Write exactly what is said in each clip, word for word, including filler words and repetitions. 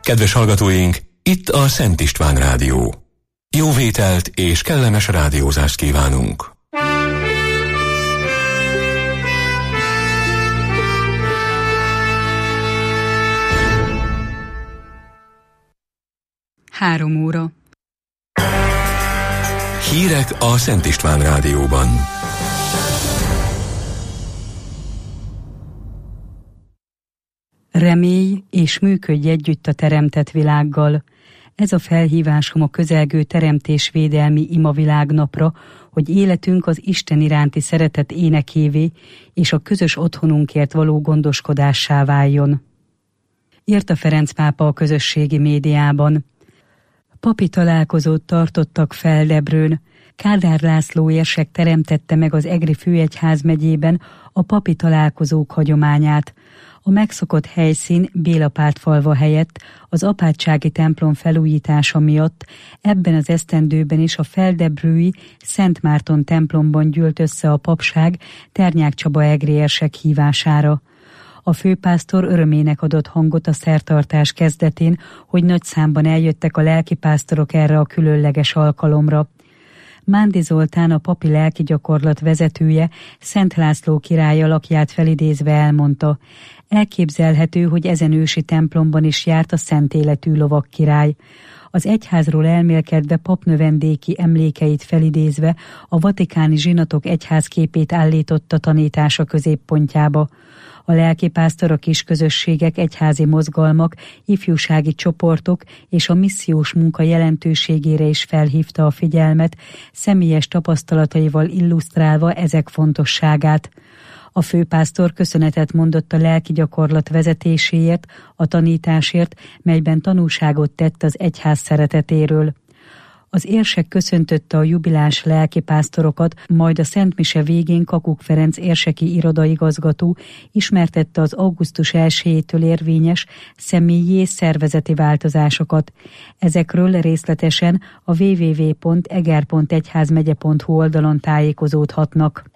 Kedves hallgatóink, itt a Szent István Rádió. Jó vételt és kellemes rádiózást kívánunk! Három óra. Hírek a Szent István Rádióban. Remélj és működj együtt a teremtett világgal. Ez a felhívásom a közelgő teremtésvédelmi imavilágnapra, hogy életünk az Isten iránti szeretet énekévé és a közös otthonunkért való gondoskodássá váljon. Írta Ferenc pápa a közösségi médiában. Papi találkozót tartottak Feldebrőn. Kádár László érsek teremtette meg az Egri főegyházmegyében a papi találkozók hagyományát. A megszokott helyszín Bélapátfalva helyett az apátsági templom felújítása miatt ebben az esztendőben is a feldebrői Szent Márton templomban gyűlt össze a papság Ternyák Csaba egri érsek hívására. A főpásztor örömének adott hangot a szertartás kezdetén, hogy nagy számban eljöttek a lelkipásztorok erre a különleges alkalomra. Mándi Zoltán, a papi lelki gyakorlat vezetője, Szent László király alakját felidézve elmondta: elképzelhető, hogy ezen ősi templomban is járt a szent életű lovag király. Az egyházról elmélkedve papnövendéki emlékeit felidézve a vatikáni zsinatok egyházképét állította tanítása középpontjába. A lelkipásztor, a kisközösségek, egyházi mozgalmak, ifjúsági csoportok és a missziós munka jelentőségére is felhívta a figyelmet, személyes tapasztalataival illusztrálva ezek fontosságát. A főpásztor köszönetet mondott a lelki gyakorlat vezetéséért, a tanításért, melyben tanúságot tett az egyház szeretetéről. Az érsek köszöntötte a jubiláns lelkipásztorokat, majd a Szent Mise végén Kakuk Ferenc érseki irodaigazgató ismertette az augusztus elsejétől érvényes személyi és szervezeti változásokat. Ezekről részletesen a double-u double-u double-u pont eger pont egyházmegye pont hu oldalon tájékozódhatnak.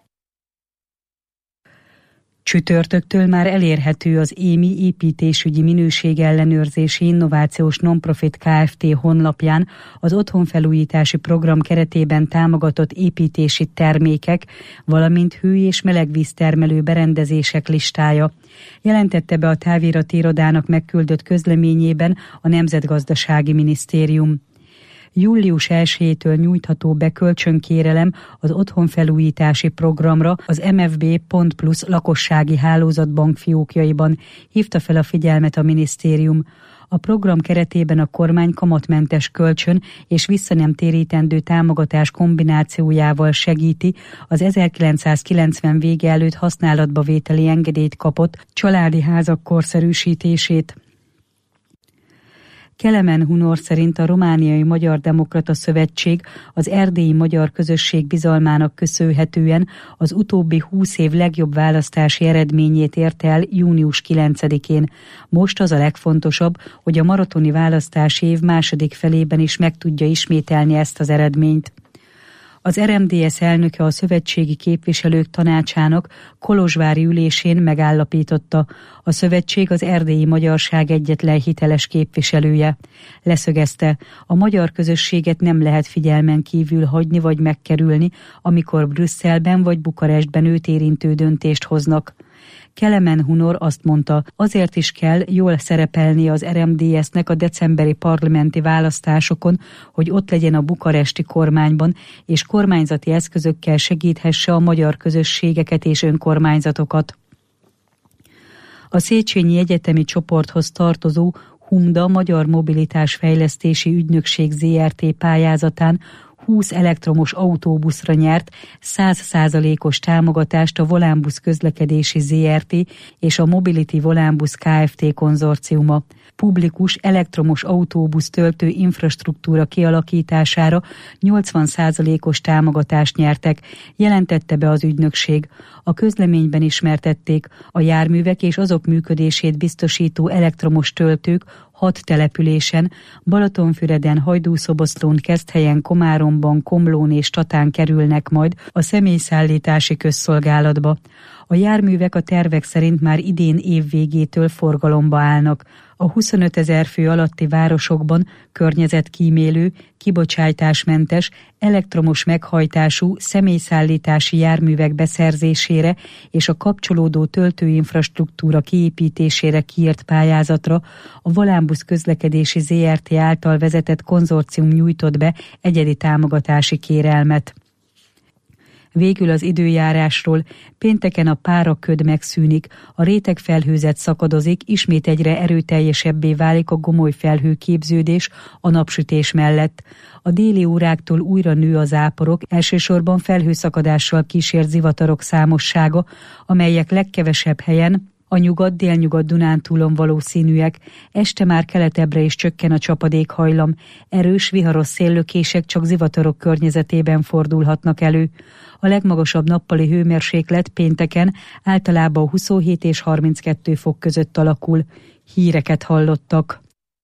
Csütörtöktől már elérhető az émi építésügyi minőségellenőrzési innovációs nonprofit Kft. Honlapján az otthonfelújítási program keretében támogatott építési termékek, valamint hő- és melegvíztermelő berendezések listája. Jelentette be a távirati irodának megküldött közleményében a Nemzetgazdasági Minisztérium. július elsejétől nyújtható be kölcsönkérelem az otthonfelújítási programra az em ef bé pont plusz lakossági hálózat bankfiókjaiban, hívta fel a figyelmet a minisztérium. A program keretében a kormány kamatmentes kölcsön és visszanemtérítendő támogatás kombinációjával segíti az ezerkilencszázkilencven vége előtt használatba vételi engedélyt kapott családi házak korszerűsítését. Kelemen Hunor szerint a Romániai Magyar Demokrata Szövetség az erdélyi magyar közösség bizalmának köszönhetően az utóbbi húsz év legjobb választási eredményét érte el június kilencedikén. Most az a legfontosabb, hogy a maratoni választási év második felében is meg tudja ismételni ezt az eredményt. Az er em dé es elnöke a szövetségi képviselők tanácsának kolozsvári ülésén megállapította: a szövetség az erdélyi magyarság egyetlen hiteles képviselője. Leszögezte, a magyar közösséget nem lehet figyelmen kívül hagyni vagy megkerülni, amikor Brüsszelben vagy Bukarestben őt érintő döntést hoznak. Kelemen Hunor azt mondta, azért is kell jól szerepelni az er em dé es-nek a decemberi parlamenti választásokon, hogy ott legyen a bukaresti kormányban, és kormányzati eszközökkel segíthesse a magyar közösségeket és önkormányzatokat. A Széchenyi Egyetemi Csoporthoz tartozó Humda Magyar Mobilitás Fejlesztési Ügynökség zé er té pályázatán húsz elektromos autóbuszra nyert száz százalékos támogatást a Volánbusz Közlekedési zé er té és a Mobility Volánbusz Kft. Konzorciuma. Publikus elektromos autóbusz töltő infrastruktúra kialakítására nyolcvan százalékos támogatást nyertek, jelentette be az ügynökség. A közleményben ismertették, a járművek és azok működését biztosító elektromos töltők hat településen, Balatonfüreden, Hajdúszoboszlón, Keszthelyen, Komáromban, Komlón és Tatán kerülnek majd a személyszállítási közszolgálatba. A járművek a tervek szerint már idén év végétől forgalomba állnak. A huszonötezer fő alatti városokban környezetkímélő, kibocsátásmentes, elektromos meghajtású személyszállítási járművek beszerzésére és a kapcsolódó töltőinfrastruktúra kiépítésére kiírt pályázatra a Volánbusz Közlekedési zé er té által vezetett konzorcium nyújtott be egyedi támogatási kérelmet. Végül az időjárásról. Pénteken a páraköd megszűnik, a rétegfelhőzet szakadozik, ismét egyre erőteljesebbé válik a gomoly felhőképződés a napsütés mellett. A déli óráktól újra nő a záporok, elsősorban felhőszakadással kísért zivatarok számossága, amelyek legkevesebb helyen a nyugat-délnyugat Dunántúlon valószínűek. Este már keletebbre is csökken a csapadékhajlam. Erős, viharos széllökések csak zivatarok környezetében fordulhatnak elő. A legmagasabb nappali hőmérséklet pénteken általában huszonhét és harminckettő fok között alakul. Híreket hallottak.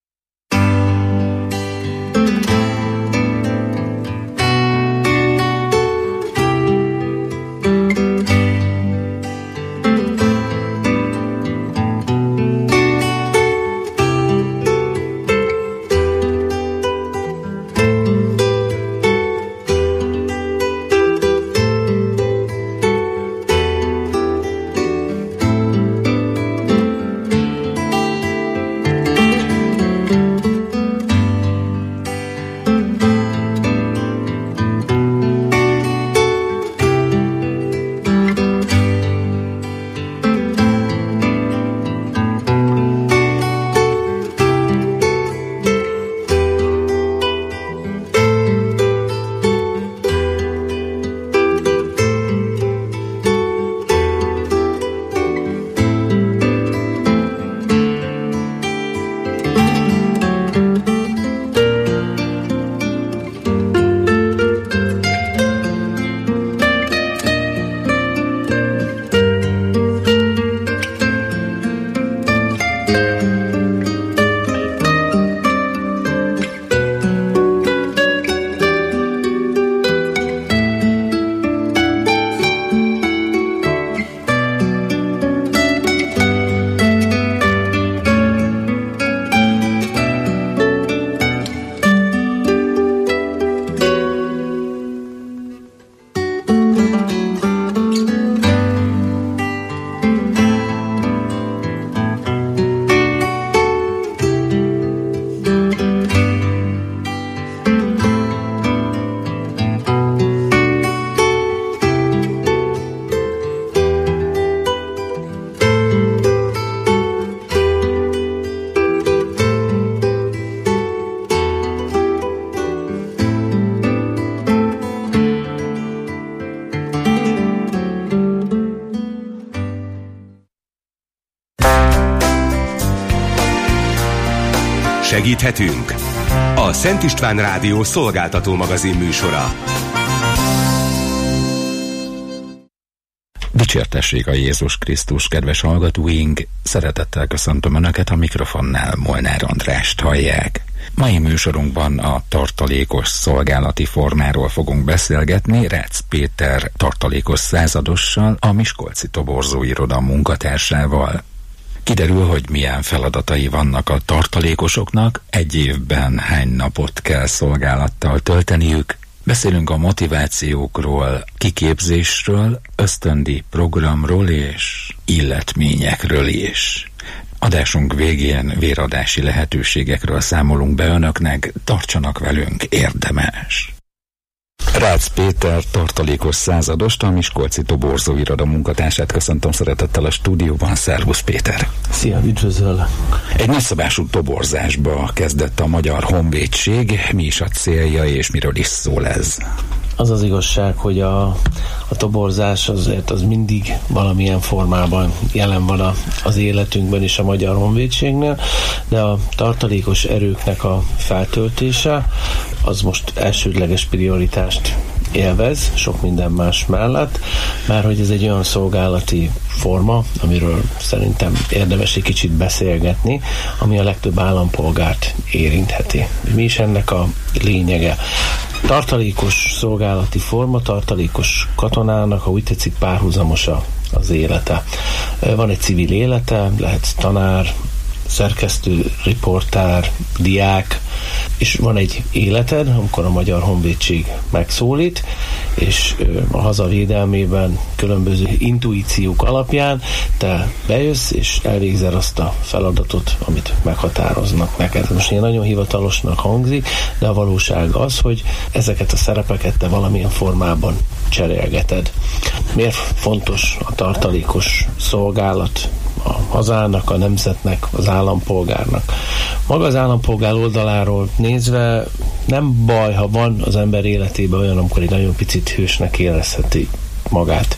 Segíthetünk? A Szent István Rádió szolgáltató magazin műsora. Dicsértessék a Jézus Krisztus, kedves hallgatóink! Szeretettel köszöntöm Önöket, a mikrofonnál Molnár Andrást hallják. Mai műsorunkban a tartalékos szolgálati formáról fogunk beszélgetni Rácz Péter tartalékos századossal, a Miskolci Toborzó Iroda munkatársával. Kiderül, hogy milyen feladatai vannak a tartalékosoknak, egy évben hány napot kell szolgálattal tölteniük. Beszélünk a motivációkról, kiképzésről, ösztöndíj programról és illetményekről is. Adásunk végén véradási lehetőségekről számolunk be Önöknek, tartsanak velünk, érdemes! Rácz Péter tartalékos századost, a Miskolci Toborzó Iroda munkatársát köszöntöm szeretettel a stúdióban. Szervusz Péter! Szia, üdvözöllek! Egy nagyszabású toborzásba kezdett a Magyar Honvédség. Mi is a célja és miről is szól ez? Az az igazság, hogy a, a toborzás azért az mindig valamilyen formában jelen van a, az életünkben is a Magyar Honvédségnél, de a tartalékos erőknek a feltöltése az most elsődleges prioritást élvez, sok minden más mellett, mert hogy ez egy olyan szolgálati forma, amiről szerintem érdemes egy kicsit beszélgetni, ami a legtöbb állampolgárt érintheti. Mi is ennek a lényege? Tartalékos szolgálati forma, tartalékos katonának, ha úgy tetszik, párhuzamos az élete. Van egy civil élete, lehet tanár, szerkesztő, riportár, diák, és van egy életed, amikor a Magyar Honvédség megszólít, és a hazavédelmében különböző intuíciók alapján te bejössz, és elvégzel azt a feladatot, amit meghatároznak neked. Most ilyen nagyon hivatalosnak hangzik, de a valóság az, hogy ezeket a szerepeket te valamilyen formában cserélgeted. Miért fontos a tartalékos szolgálat a hazának, a nemzetnek, az állampolgárnak? Maga az állampolgár oldaláról nézve nem baj, ha van az ember életében olyan, amikor egy nagyon picit hősnek érezheti magát.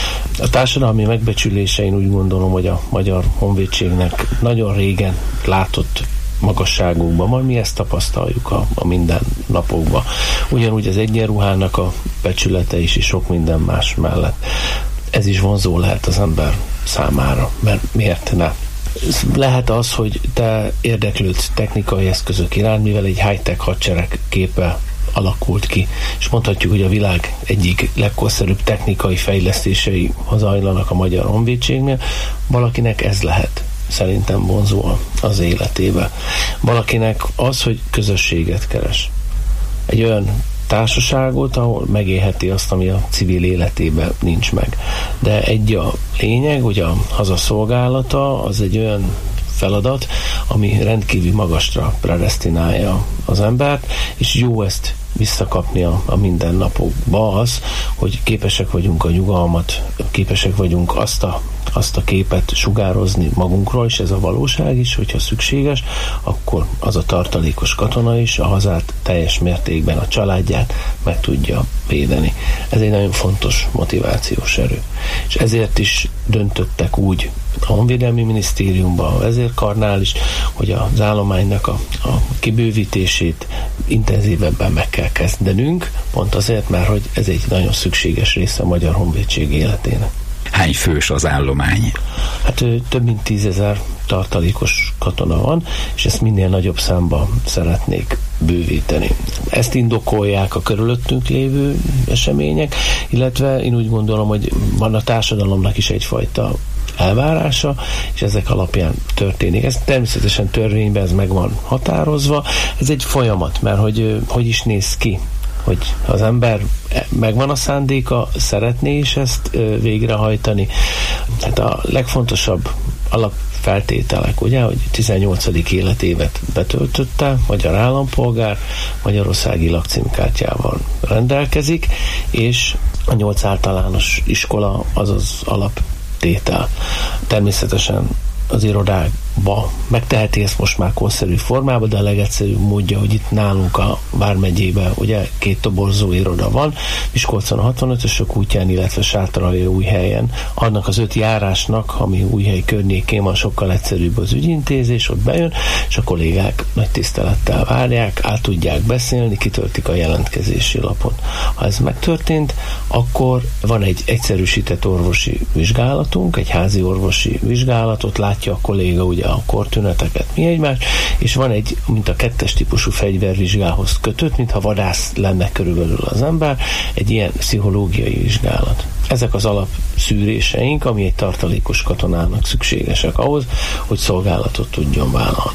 A társadalmi megbecsülése, én úgy gondolom, hogy a Magyar Honvédségnek nagyon régen látott magasságokban, majd mi ezt tapasztaljuk a, a mindennapokban. Ugyanúgy az egyenruhának a becsülete is, és sok minden más mellett. Ez is vonzó lehet az ember számára, mert miért ne? Lehet az, hogy te érdeklődsz technikai eszközök iránt, mivel egy high-tech hadsereg képe alakult ki, és mondhatjuk, hogy a világ egyik legkorszerűbb technikai fejlesztései zajlanak a Magyar Honvédségnél, valakinek ez lehet szerintem vonzó az életébe. Valakinek az, hogy közösséget keres. Egy olyan társaságot, ahol megélheti azt, ami a civil életében nincs meg. De egy a lényeg, hogy a hazaszolgálata az egy olyan feladat, ami rendkívül magasra predesztinálja az embert, és jó ezt visszakapni a, a mindennapokba az, hogy képesek vagyunk a nyugalmat, képesek vagyunk azt a, azt a képet sugározni magunkról, és ez a valóság is, hogyha szükséges, akkor az a tartalékos katona is a hazát teljes mértékben, a családját meg tudja védeni. Ez egy nagyon fontos motivációs erő. És ezért is döntöttek úgy a Honvédelmi Minisztériumban, a vezérkarnál is, hogy az állománynak a, a kibővítését intenzívebben meg kell kezdenünk, pont azért, mert hogy ez egy nagyon szükséges része a Magyar Honvédség életének. Hány fős az állomány? Hát több mint tízezer tartalékos katona van, és ezt minél nagyobb számban szeretnék bővíteni. Ezt indokolják a körülöttünk lévő események, illetve én úgy gondolom, hogy van a társadalomnak is egyfajta elvárása, és ezek alapján történik. Ez természetesen törvényben ez meg van határozva. Ez egy folyamat, mert hogy hogy is néz ki, hogy az ember megvan a szándéka, szeretné is ezt végrehajtani. Hát a legfontosabb alapfeltételek, ugye, hogy tizennyolcadik életévet betöltötte, magyar állampolgár, magyarországi lakcímkártyával rendelkezik, és a nyolc általános iskola az az alaptétel. Természetesen az irodákba megteheti ezt most már korszerű formában, de a legegyszerűbb módja, hogy itt nálunk a Vármegyében ugye két toborzó iroda van, Miskolcon a hatvanötösök útján, illetve Sátraljújhelyen. Annak az öt járásnak, ami Újhely környékén van, sokkal egyszerűbb az ügyintézés, ott bejön, és a kollégák nagy tisztelettel várják, át tudják beszélni, kitöltik a jelentkezési lapot. Ha ez megtörtént, akkor van egy egyszerűsített orvosi vizsgálatunk, egy házi orvosi vizsgálatot, látja a kolléga ugye a kortüneteket, mi egymás, és van egy, mint a kettes típusú fegyvervizsgához kötött, mintha vadász lenne körülbelül az ember, egy ilyen pszichológiai vizsgálat. Ezek az alapszűréseink, ami egy tartalékos katonának szükségesek ahhoz, hogy szolgálatot tudjon vállalni.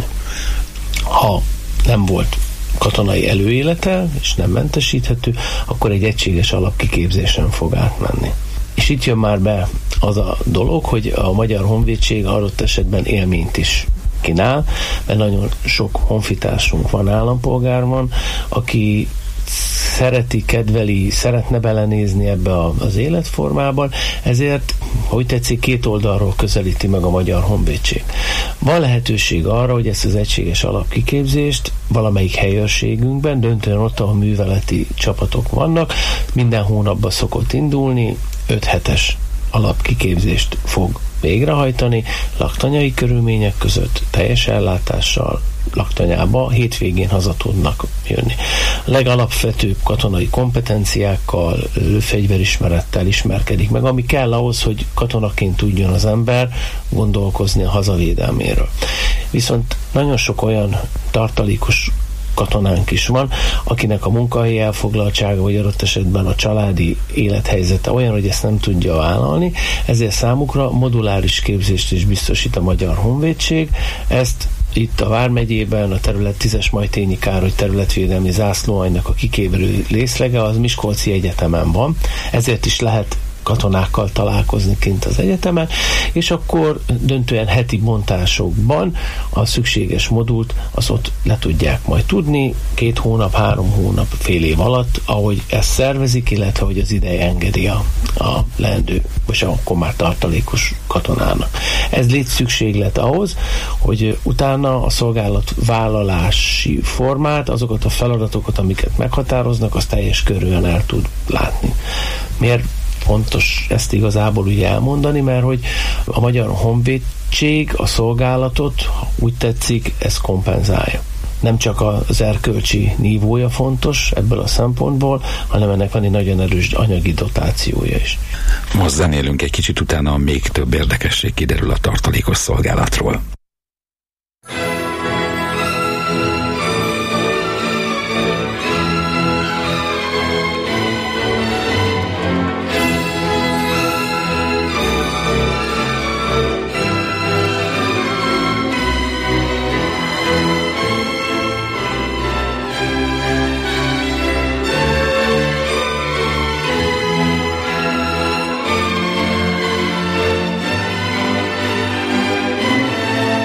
Ha nem volt katonai előélete, és nem mentesíthető, akkor egy egységes alapkiképzésen fog átmenni. És itt jön már be az a dolog, hogy a Magyar Honvédség adott esetben élményt is kínál, mert nagyon sok honfitársunk van, állampolgár van, aki szereti, kedveli, szeretne belenézni ebbe az életformában, ezért, hogy tetszik, két oldalról közelíti meg a Magyar Honvédség. Van lehetőség arra, hogy ezt az egységes alapkiképzést valamelyik helyőrségünkben, döntően ott, ahol műveleti csapatok vannak, minden hónapban szokott indulni, öt hetes alapkiképzést fog végrehajtani, laktanyai körülmények között, teljes ellátással, laktanyába, hétvégén haza tudnak jönni. A legalapvetőbb katonai kompetenciákkal, fegyverismerettel ismerkedik meg, ami kell ahhoz, hogy katonaként tudjon az ember gondolkozni a hazavédelméről. Viszont nagyon sok olyan tartalékos katonánk is van, akinek a munkahelyi elfoglaltsága, vagy adott esetben a családi élethelyzete olyan, hogy ezt nem tudja vállalni, ezért számukra moduláris képzést is biztosít a Magyar Honvédség. Ezt itt a Vármegyében a terület tízes Majtényi Károly területvédelmi zászlóaljnak a kiképző részlege az Miskolci Egyetemen van, ezért is lehet katonákkal találkozni kint az egyetemen, és akkor döntően heti bontásokban a szükséges modult az ott le tudják majd tudni, két hónap, három hónap, fél év alatt, ahogy ezt szervezik, illetve hogy az ideje engedi a, a leendő, és akkor már tartalékos katonának. Ez létszükséglet ahhoz, hogy utána a szolgálatvállalási formát, azokat a feladatokat, amiket meghatároznak, azt teljes körülön el tud látni. Miért fontos ezt igazából úgy elmondani, mert hogy a Magyar Honvédség a szolgálatot, ha úgy tetszik, ezt kompenzálja. Nem csak az erkölcsi nívója fontos ebből a szempontból, hanem ennek van egy nagyon erős anyagi dotációja is. Most zenélünk egy kicsit, utána még több érdekesség kiderül a tartalékos szolgálatról. Thank you.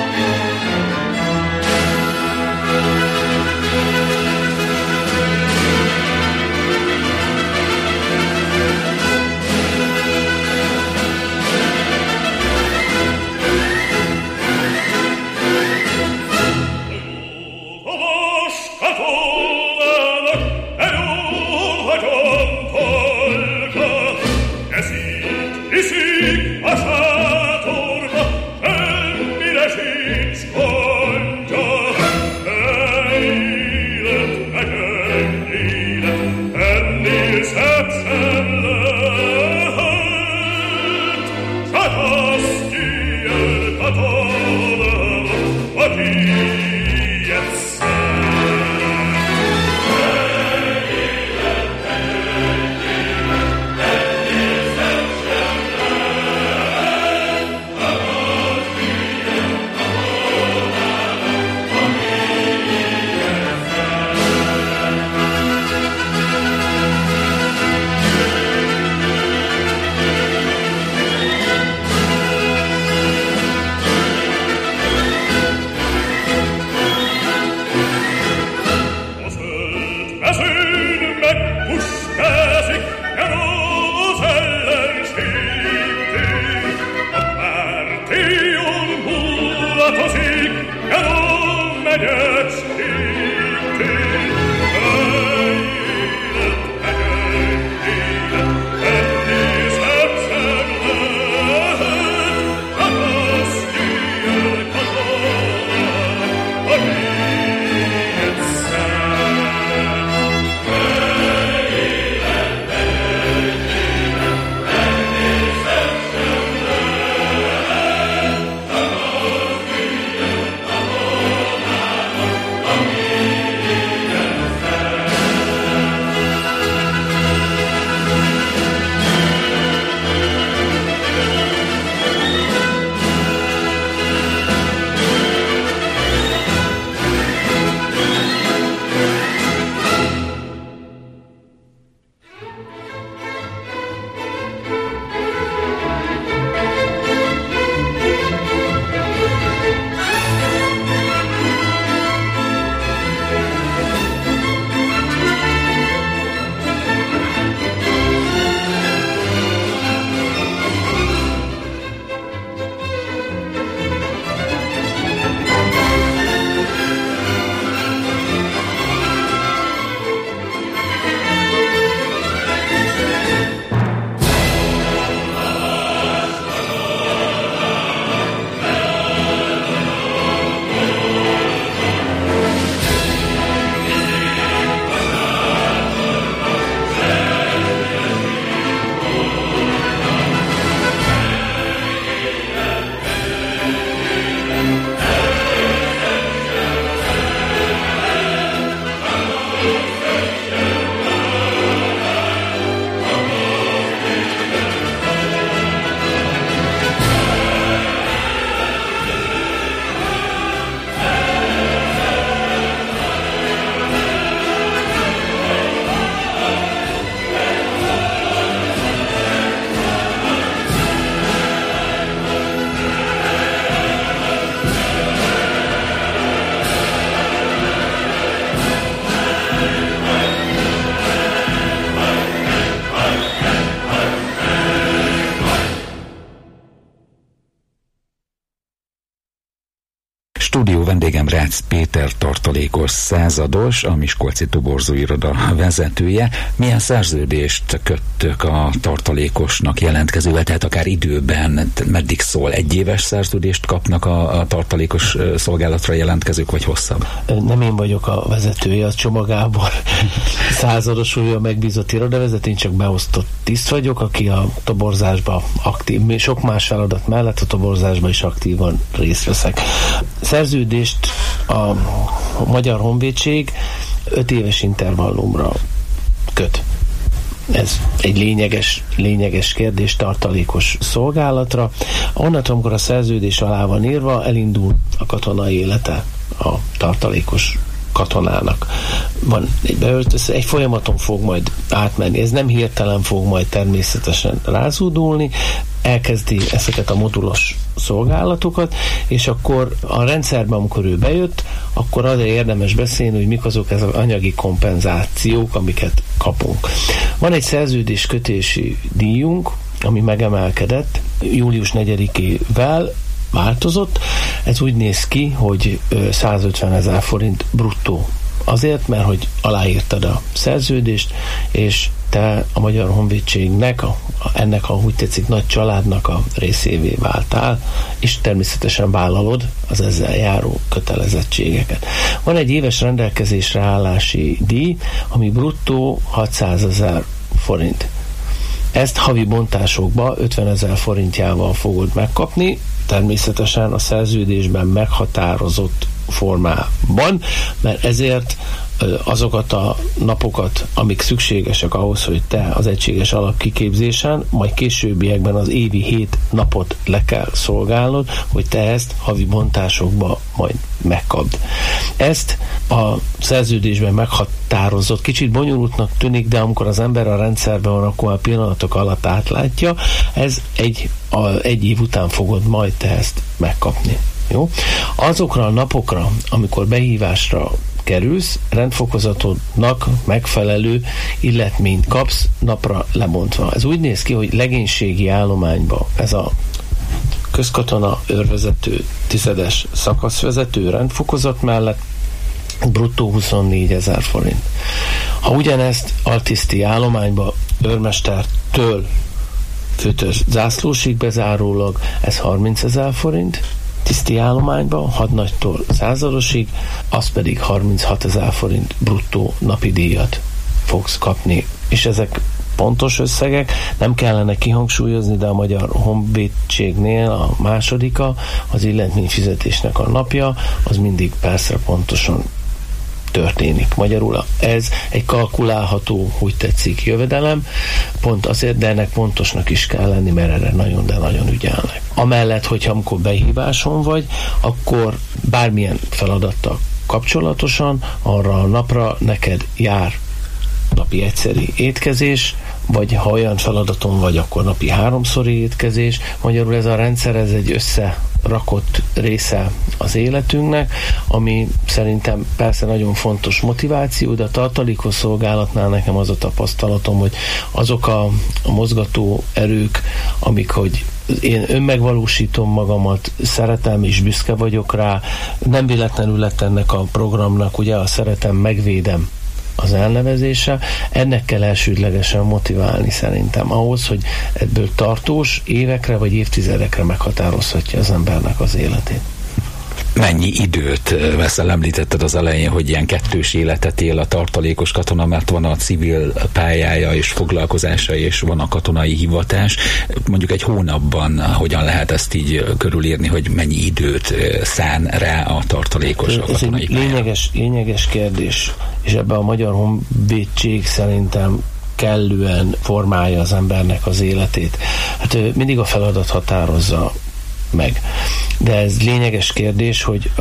Stúdió vendégem Rácz Péter tartalékos százados, a Miskolci Toborzó Iroda vezetője. Milyen szerződést köttök a tartalékosnak jelentkezővel, tehát akár időben, meddig szól? Egy éves szerződést kapnak a, a tartalékos szolgálatra jelentkezők, vagy hosszabb? Nem én vagyok a vezetője, a Csoma Gábor százados, ő a megbízott irodavezető, én csak beosztott tiszt vagyok, aki a toborzásban aktív, sok más feladat mellett a toborzásban is aktívan részt veszek. Szerződést a Magyar Honvédség öt éves intervallumra köt. Ez egy lényeges, lényeges kérdés tartalékos szolgálatra. Onnantól, amikor a szerződés alá van írva, elindul a katonai élete a tartalékos katonának. Van egy beöltöző, egy folyamaton fog majd átmenni. Ez nem hirtelen fog majd természetesen rázódulni, elkezdi ezeket a modulos szolgálatokat, és akkor a rendszerben, amikor ő bejött, akkor azért érdemes beszélni, hogy mik azok ez az anyagi kompenzációk, amiket kapunk. Van egy szerződéskötési díjunk, ami megemelkedett július negyedikével, változott. Ez úgy néz ki, hogy százötven ezer forint bruttó. Azért, mert hogy aláírtad a szerződést, és te a Magyar Honvédségnek, a, ennek a úgy tetszik nagy családnak a részévé váltál, és természetesen vállalod az ezzel járó kötelezettségeket. Van egy éves rendelkezésre állási díj, ami bruttó hatszázezer forint. Ezt havi bontásokba ötven ezer forintjával fogod megkapni, természetesen a szerződésben meghatározott formában, mert ezért azokat a napokat, amik szükségesek ahhoz, hogy te az egységes alapkiképzésen, majd későbbiekben az évi hét napot le kell szolgálnod, hogy te ezt havi bontásokba majd megkapd. Ezt a szerződésben meghatározott, kicsit bonyolultnak tűnik, de amikor az ember a rendszerben van, akkor a pillanatok alatt átlátja, ez egy, a, egy év után fogod majd te ezt megkapni. Jó? Azokra a napokra, amikor behívásra kerülsz, rendfokozatodnak megfelelő illetményt kapsz napra lebontva. Ez úgy néz ki, hogy legénységi állományba ez a közkatona őrvezető, tizedes szakaszvezető rendfokozat mellett bruttó huszonnégy ezer forint. Ha ugyanezt altiszti állományba őrmestertől főtös zászlósig bezárólag, ez harminc ezer forint, tiszti állományba, hadnagytól századosig, az pedig harminchat ezer forint bruttó napi díjat fogsz kapni. És ezek pontos összegek, nem kellene kihangsúlyozni, de a Magyar Honvédségnél a másodika, az illetményfizetésnek a napja, az mindig persze pontosan történik. Magyarul ez egy kalkulálható, hogy tetszik, jövedelem, pont azért, de ennek pontosnak is kell lenni, mert erre nagyon, de nagyon ügyelnek. Amellett, hogyha amikor behíváson vagy, akkor bármilyen feladattal kapcsolatosan arra a napra neked jár napi egyszeri étkezés, vagy ha olyan feladaton vagy, akkor napi háromszori étkezés. Magyarul ez a rendszer, ez egy összerakott része az életünknek, ami szerintem persze nagyon fontos motiváció, de a tartalékos szolgálatnál nekem az a tapasztalatom, hogy azok a, a mozgató erők, amik, hogy én önmegvalósítom magamat, szeretem és büszke vagyok rá, nem véletlenül lett ennek a programnak, ugye a szeretem, megvédem az elnevezése, ennek kell elsődlegesen motiválni szerintem ahhoz, hogy ebből tartós évekre vagy évtizedekre meghatározhatja az embernek az életét. Mennyi időt veszel? Említetted az elején, hogy ilyen kettős életet él a tartalékos katona, mert van a civil pályája és foglalkozása, és van a katonai hivatás. Mondjuk egy hónapban hogyan lehet ezt így körülírni, hogy mennyi időt szán rá a tartalékos a katonai pályára? Lényeges, lényeges kérdés, és ebben a Magyar Honvédség szerintem kellően formálja az embernek az életét. Hát mindig a feladat határozza meg. De ez lényeges kérdés, hogy a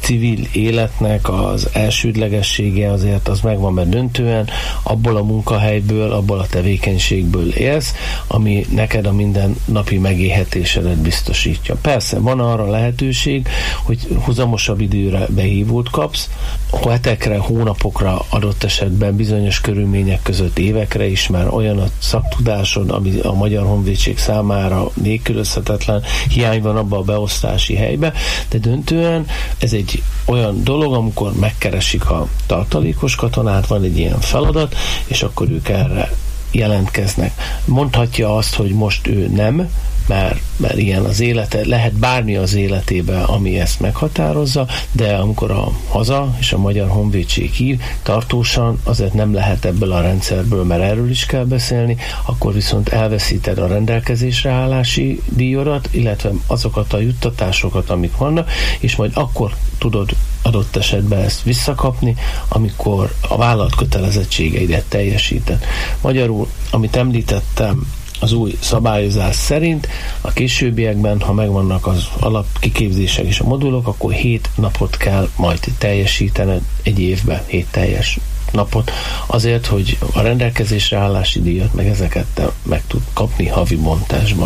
civil életnek az elsődlegessége azért az megvan, mert döntően abból a munkahelyből, abból a tevékenységből élsz, ami neked a mindennapi megélhetésedet biztosítja. Persze, van arra lehetőség, hogy huzamosabb időre behívót kapsz, hetekre, hónapokra, adott esetben bizonyos körülmények között évekre is, mert olyan a szaktudásod, ami a Magyar Honvédség számára nélkülözhetetlen, hiány van abba a beosztási helybe, de döntően ez egy olyan dolog, amikor megkeresik a tartalékos katonát, van egy ilyen feladat, és akkor ők erre jelentkeznek. Mondhatja azt, hogy most ő nem, mert, mert ilyen az élete, lehet bármi az életében, ami ezt meghatározza, de amikor a haza és a Magyar Honvédség hív, tartósan azért nem lehet ebből a rendszerből, mert erről is kell beszélni, akkor viszont elveszíted a rendelkezésre állási díjodat, illetve azokat a juttatásokat, amik vannak, és majd akkor tudod adott esetben ezt visszakapni, amikor a vállalat kötelezettségeidet teljesíted. Magyarul, amit említettem, az új szabályozás szerint a későbbiekben, ha megvannak az alapkiképzések és a modulok, akkor hét napot kell majd teljesítened egy évben, hét teljes napot, azért, hogy a rendelkezésre állási díjat, meg ezeket te meg tud kapni havi bontásba.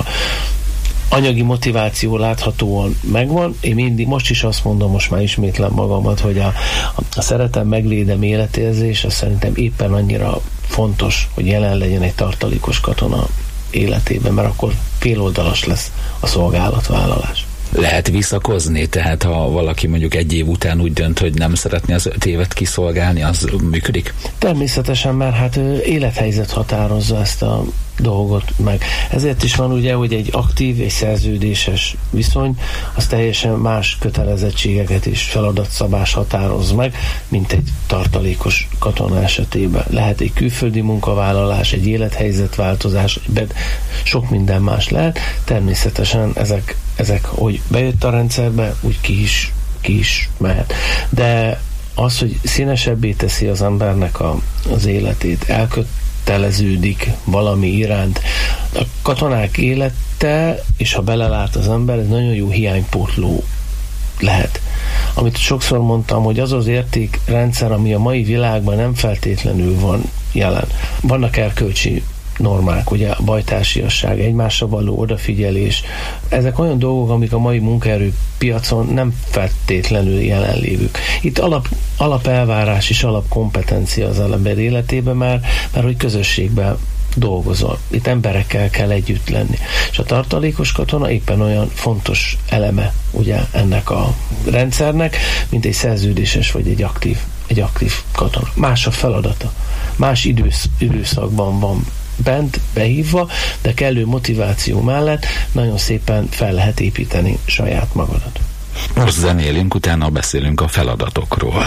Anyagi motiváció láthatóan megvan. Én mindig, most is azt mondom, most már ismétlem magamat, hogy a, a szeretem, megvédem életérzés, az szerintem éppen annyira fontos, hogy jelen legyen egy tartalékos katona életében, mert akkor féloldalas lesz a szolgálatvállalás. Lehet visszakozni, tehát ha valaki mondjuk egy év után úgy dönt, hogy nem szeretné az öt évet kiszolgálni, az működik? Természetesen, mert hát élethelyzet határozza ezt a dolgot meg. Ezért is van ugye, hogy egy aktív, egy szerződéses viszony, az teljesen más kötelezettségeket és feladatszabás határoz meg, mint egy tartalékos katona esetében. Lehet egy külföldi munkavállalás, egy élethelyzetváltozás, de sok minden más lehet. Természetesen ezek, ezek hogy bejött a rendszerbe, úgy ki is, ki is mehet. De az, hogy színesebbé teszi az embernek a, az életét, elköt teleződik valami iránt. A katonák élete, és ha belelát az ember, ez nagyon jó hiánypótló lehet. Amit sokszor mondtam, hogy az az értékrendszer, ami a mai világban nem feltétlenül van jelen. Vannak erkölcsi normák, ugye a bajtársiasság, egymásra való odafigyelés. Ezek olyan dolgok, amik a mai munkaerőpiacon nem feltétlenül jelenlévők. Itt alap, alapelvárás és alapkompetencia az ember életében már, mert hogy közösségben dolgozol. Itt emberekkel kell együtt lenni. És a tartalékos katona éppen olyan fontos eleme ugye ennek a rendszernek, mint egy szerződéses vagy egy aktív, egy aktív katona. Más a feladata. Más idősz, időszakban van bent, behívva, de kellő motiváció mellett nagyon szépen fel lehet építeni saját magadat. Most zenélünk, utána beszélünk a feladatokról.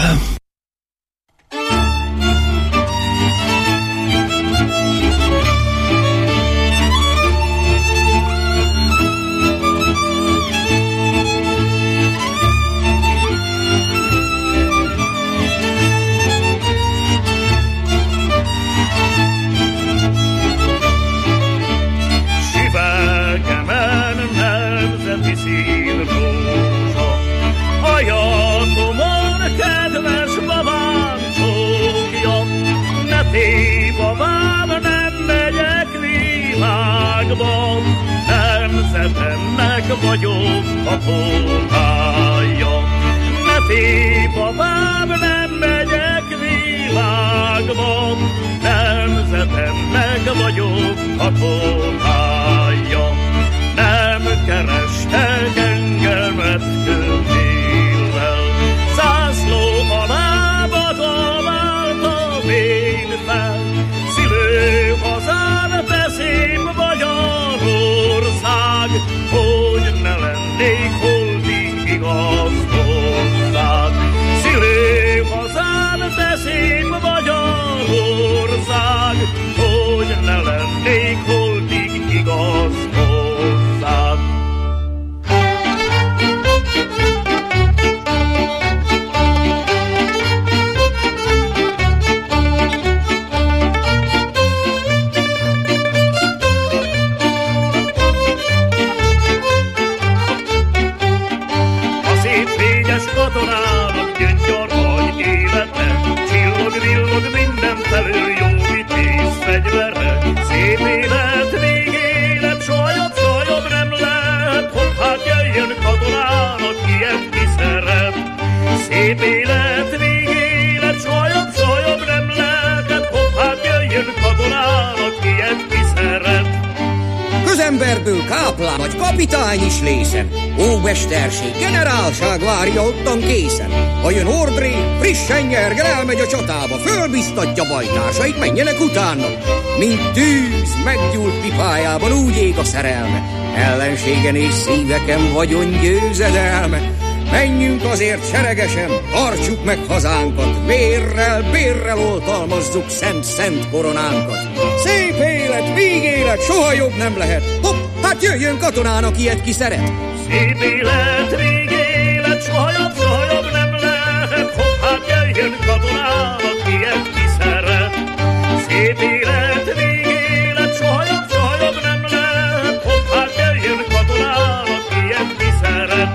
Nemzetemnek vagyok katonája. Ne félj, babám, nem megyek világba, nemzetemnek vagyok katonája. Nem kerestek engemet könnyével, zászló alá vadolváltam én fel. Szülő hazám, te szép Magyarország, hogy ne lennék holdig igaz hozzád. Szülő hazám, te szép Magyarország, hogy ne lennék holdig igaz hozzád. Katonák közemberből káplán vagy kapitány is lészen. Ómesterség, generálság várja ottan készen. Ha jön ordré, frissen nyergel, elmegy a csatába, fölbiztatja bajtársait, menjenek utána. Mint tűz meggyúlt pipájában, úgy ég a szerelme. Ellenségen és szíveken vagyon győzedelme. Menjünk azért seregesen, tartsuk meg hazánkat, vérrel, bérrel oltalmazzuk szent-szent koronánkat. Szép élet, vígélet, soha jobb nem lehet. Hopp, hát jöjjön katonának ilyet ki szeret. Szép élet, vígélet, soha jobb, soha jobb nem lehet. Hopp, hát jöjjön katonának ilyet ki szeret. Szép élet, vígélet, soha jobb, soha jobb nem lehet. Hopp, hát jöjjön katonának ilyet ki szeret.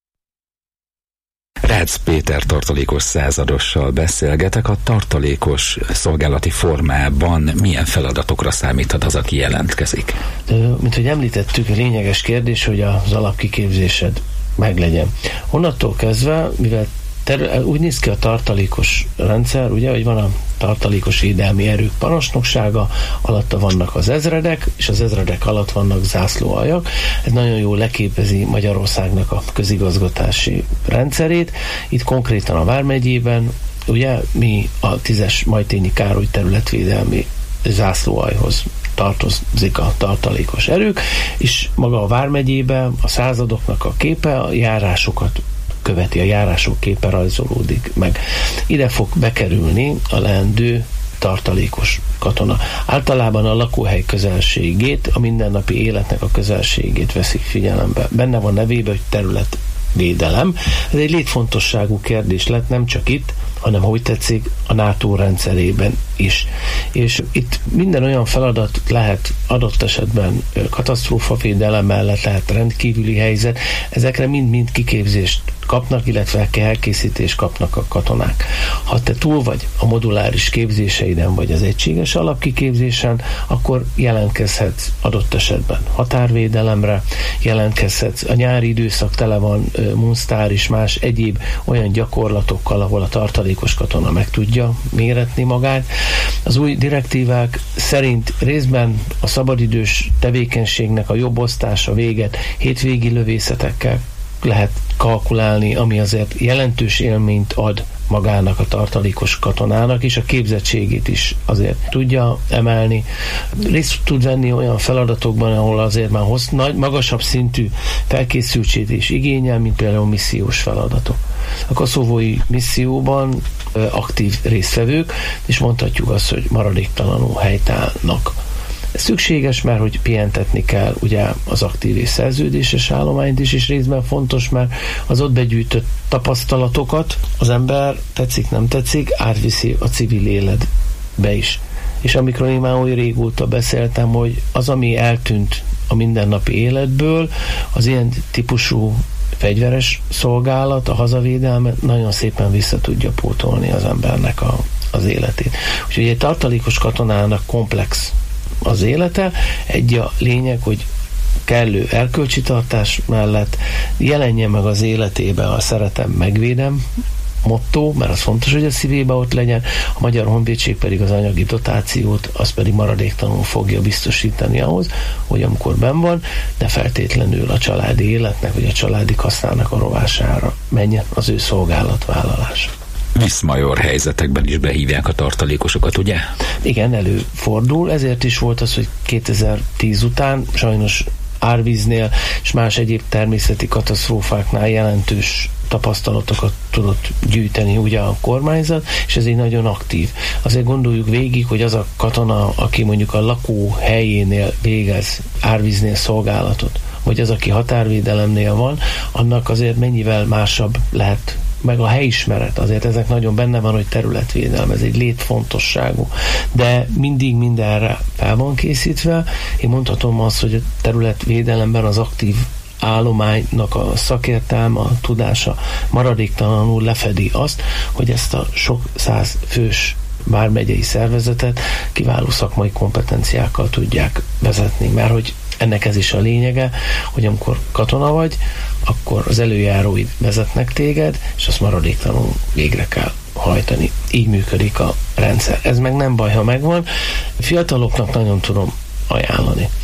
Rácz Péter tartalékos századossal beszélgetek. A tartalékos szolgálati formában milyen feladatokra számíthat az, aki jelentkezik? Mint hogy említettük, a lényeges kérdés, hogy az alapkiképzésed meglegyen. Onnantól kezdve, mivel ter- úgy néz ki a tartalékos rendszer, ugye, hogy van a tartalékos védelmi erők parancsnoksága, alatta vannak az ezredek, és az ezredek alatt vannak zászlóaljak. Ez nagyon jól leképezi Magyarországnak a közigazgatási rendszerét. Itt konkrétan a Vármegyében, ugye, mi a tízes Majtényi Károly területvédelmi zászlóaljhoz tartozik a tartalékos erők, és maga a Vármegyében a századoknak a képe a járásokat követi, a járások képe rajzolódik meg. Ide fog bekerülni a leendő tartalékos katona. Általában a lakóhely közelségét, a mindennapi életnek a közelségét veszik figyelembe. Benne van nevében, hogy területvédelem. Ez egy létfontosságú kérdés lett, nem csak itt, hanem, hogy tetszik, a NATO rendszerében is. És itt minden olyan feladat lehet adott esetben katasztrófavédelem mellett, lehet rendkívüli helyzet, ezekre mind-mind kiképzést kapnak, illetve elkészítést kapnak a katonák. Ha te túl vagy a moduláris képzéseiden, vagy az egységes alapkiképzésen, akkor jelentkezhetsz adott esetben határvédelemre, jelentkezhetsz, a nyári időszak tele van Munsztár és más egyéb olyan gyakorlatokkal, ahol a tartalékos katona meg tudja méretni magát. Az új direktívák szerint részben a szabadidős tevékenységnek a jobb osztása véget hétvégi lövészetekkel lehet kalkulálni, ami azért jelentős élményt ad magának a tartalékos katonának, és a képzettségét is azért tudja emelni. Részt tud venni olyan feladatokban, ahol azért már hossz, nagy, magasabb szintű felkészültséget is igényel, mint például missziós feladatok. A koszovói misszióban ö, aktív résztvevők, és mondhatjuk azt, hogy maradéktalanul helytállnak. Ez szükséges, mert hogy pihentetni kell ugye az aktív és szerződéses állományt is, és részben fontos, mert az ott begyűjtött tapasztalatokat az ember, tetszik, nem tetszik, átviszi a civil életbe is. És amikor én már oly régóta beszéltem, hogy az, ami eltűnt a mindennapi életből, az ilyen típusú fegyveres szolgálat, a hazavédelmet nagyon szépen vissza tudja pótolni az embernek a, az életét. Úgyhogy egy tartalékos katonának komplex az élete. Egy a lényeg, hogy kellő erkölcsi tartás mellett jelenjen meg az életébe a szeretem, megvédem motto, mert az fontos, hogy a szívébe ott legyen, a Magyar Honvédség pedig az anyagi dotációt, az pedig maradéktalanul fogja biztosítani ahhoz, hogy amikor benn van, ne feltétlenül a családi életnek, vagy a családi kasszának a rovására menjen az ő szolgálatvállalása. Viszmajor helyzetekben is behívják a tartalékosokat, ugye? Igen, előfordul, ezért is volt az, hogy kétezer-tíz után sajnos árvíznél és más egyéb természeti katasztrófáknál jelentős tapasztalatokat tudott gyűjteni ugye a kormányzat, és ez így nagyon aktív. Azért gondoljuk végig, hogy az a katona, aki mondjuk a lakóhelyénél végez árvíznél szolgálatot, vagy az, aki határvédelemnél van, annak azért mennyivel másabb lehet meg a helyismeret, azért ezek nagyon benne van, hogy területvédelem, ez egy létfontosságú, de mindig mindenre fel van készítve. Én mondhatom azt, hogy a területvédelemben az aktív állománynak a szakértelme, a tudása maradéktalanul lefedi azt, hogy ezt a sok száz fős vármegyei szervezetet kiváló szakmai kompetenciákkal tudják vezetni, mert hogy ennek ez is a lényege, hogy amikor katona vagy, akkor az előjáróid vezetnek téged, és azt maradéktalanul végre kell hajtani. Így működik a rendszer. Ez meg nem baj, ha megvan. Fiataloknak nagyon tudom ajánlani.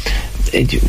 egy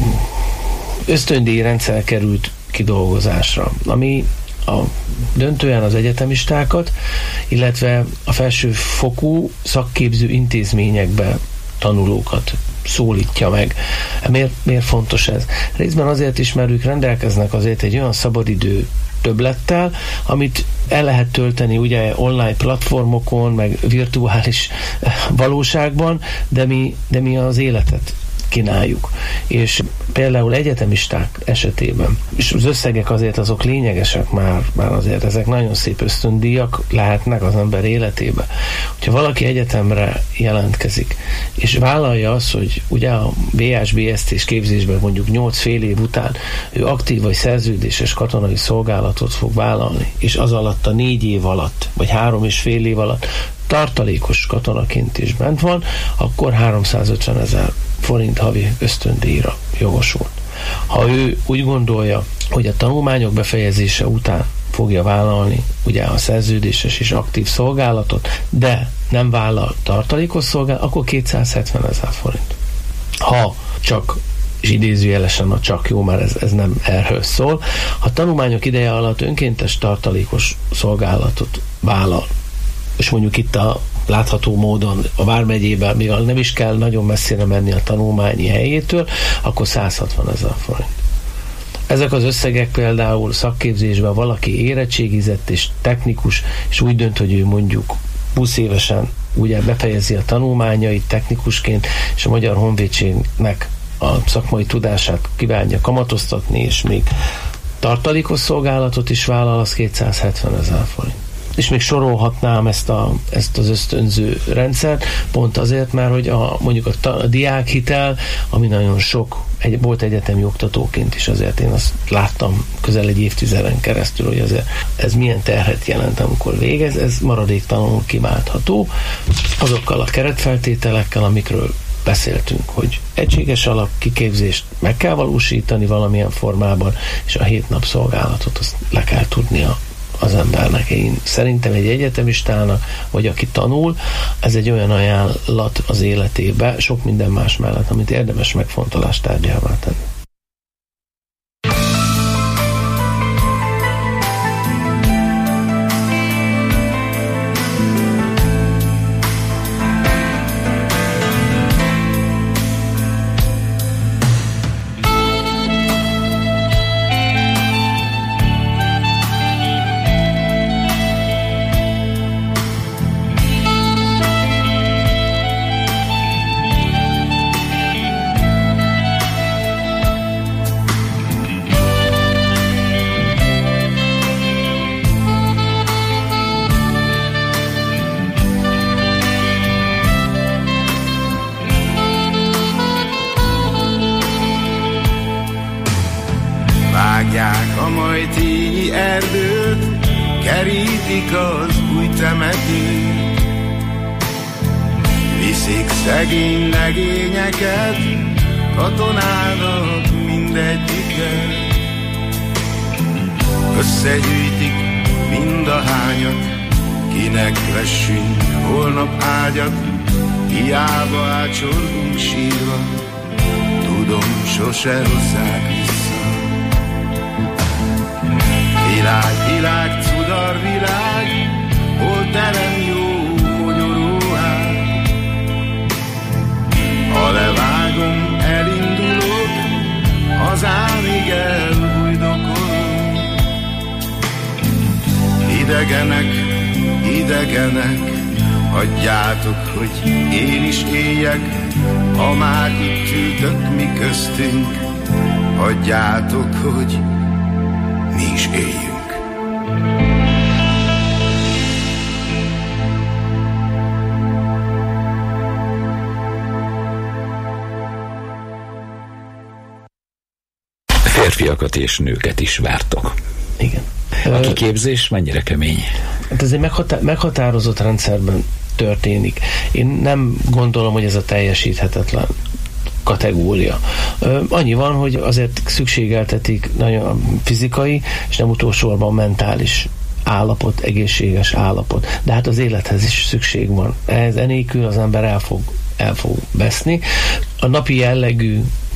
ösztöndíjrendszer került kidolgozásra, ami a döntően az egyetemistákat, illetve a felsőfokú szakképző intézményekbe tanulókat szólítja meg. Miért, miért fontos ez? Részben azért is, mert ők rendelkeznek azért egy olyan szabadidő többlettel, amit el lehet tölteni ugye online platformokon, meg virtuális valóságban, de mi, de mi az életet kínáljuk. És például egyetemisták esetében, és az összegek azért azok lényegesek már, már azért ezek nagyon szép ösztöndíjak lehetnek az ember életébe. Hogyha valaki egyetemre jelentkezik, és vállalja azt, hogy ugye a bé es bé es té-s képzésben mondjuk nyolc fél év után ő aktív vagy szerződéses katonai szolgálatot fog vállalni, és az alatt a négy év alatt, vagy három és fél év alatt tartalékos katonaként is bent van, akkor háromszázötvenezer forint havi ösztöndíjra jogosult. Ha ő úgy gondolja, hogy a tanulmányok befejezése után fogja vállalni ugye a szerződéses és aktív szolgálatot, de nem vállal tartalékos szolgálatot, akkor kétszázhetvenezer forint. Ha csak, és idézőjelesen a csak jó, már ez, ez nem erről szól, ha tanulmányok ideje alatt önkéntes tartalékos szolgálatot vállal, és mondjuk itt a látható módon a vármegyében, még nem is kell nagyon messzire menni a tanulmányi helyétől, akkor százhatvanezer forint. Ezek az összegek például szakképzésben valaki érettségizett és technikus, és úgy dönt, hogy ő mondjuk húsz évesen ugye befejezi a tanulmányait technikusként, és a Magyar Honvédségnek a szakmai tudását kívánja kamatoztatni, és még tartalékos szolgálatot is vállal, az kétszázhetvenezer forint. És még sorolhatnám ezt, a, ezt az ösztönző rendszert, pont azért, mert hogy a, mondjuk a, a diákhitel, ami nagyon sok, egy, volt egyetemi oktatóként is, azért én azt láttam közel egy évtizeden keresztül, hogy azért ez milyen terhet jelent, amikor végez, ez maradéktalanul kiváltható azokkal a keretfeltételekkel, amikről beszéltünk, hogy egységes alapkiképzést meg kell valósítani valamilyen formában, és a hét nap szolgálatot azt le kell tudnia az embernek. Én szerintem egy egyetemistának, vagy aki tanul, ez egy olyan ajánlat az életébe, sok minden más mellett, amit érdemes megfontolást tárgyává tenni. Szegény legényeket, katonának mindegyiket. Összegyűjtik mindahányat, kinek vessünk holnap ágyat. Hiába ácsorgunk sírva, tudom, sose hozzák vissza. Világ, világ, cudar világ, hol terem jó mogyoróház. Ha levágom, elindulok, hazámig elbújdokolom. Idegenek, idegenek, hagyjátok, hogy én is éljek, ha már itt ültök mi köztünk, hagyjátok, hogy mi is éljünk. Férfiakat és nőket is vártok. Igen. A kiképzés mennyire kemény? Hát ez egy meghatá- meghatározott rendszerben történik. Én nem gondolom, hogy ez a teljesíthetetlen kategória. Annyi van, hogy azért szükségeltetik nagyon fizikai, és nem utolsóban mentális állapot, egészséges állapot. De hát az élethez is szükség van. Ez enélkül az ember el fog, el fog veszni. A napi jellegű